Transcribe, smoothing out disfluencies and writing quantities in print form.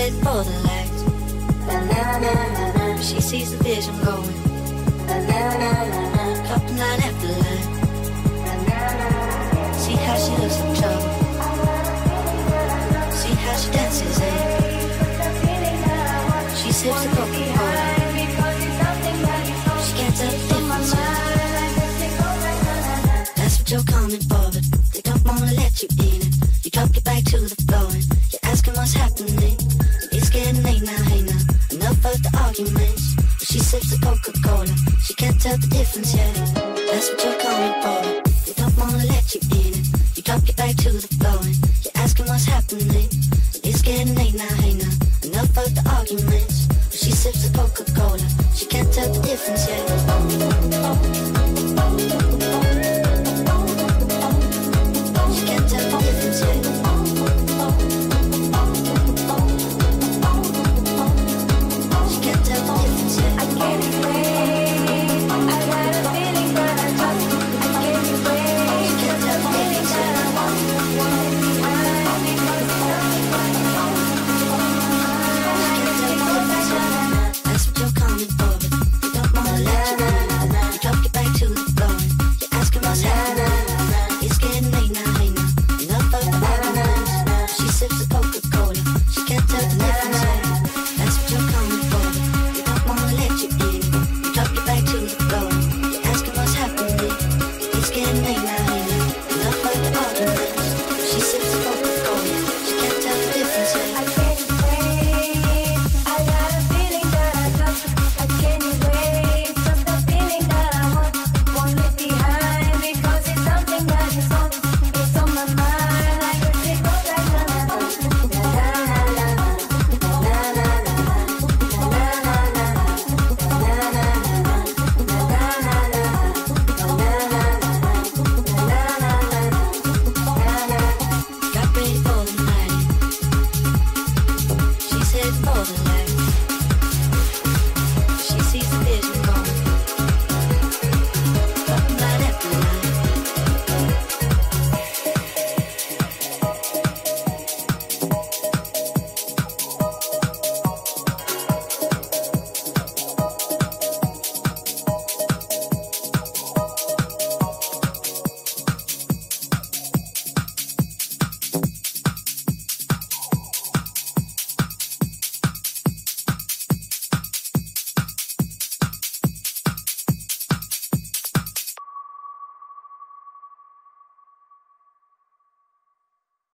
heading for the lights. She sees the vision going. Couple line after line. See how she looks in trouble. See how she dances, eh? She sips the Coca-Cola. She can't tell the difference, yeah. That's what you're coming for, but they don't wanna let you in it. You drop your back to the floor and you're asking what's happening. It's getting late now, hey now. Enough of the arguments. She sips the Coca-Cola. She can't tell the difference, yeah. That's what you're coming for, but they don't wanna let you in it. You drop your back to the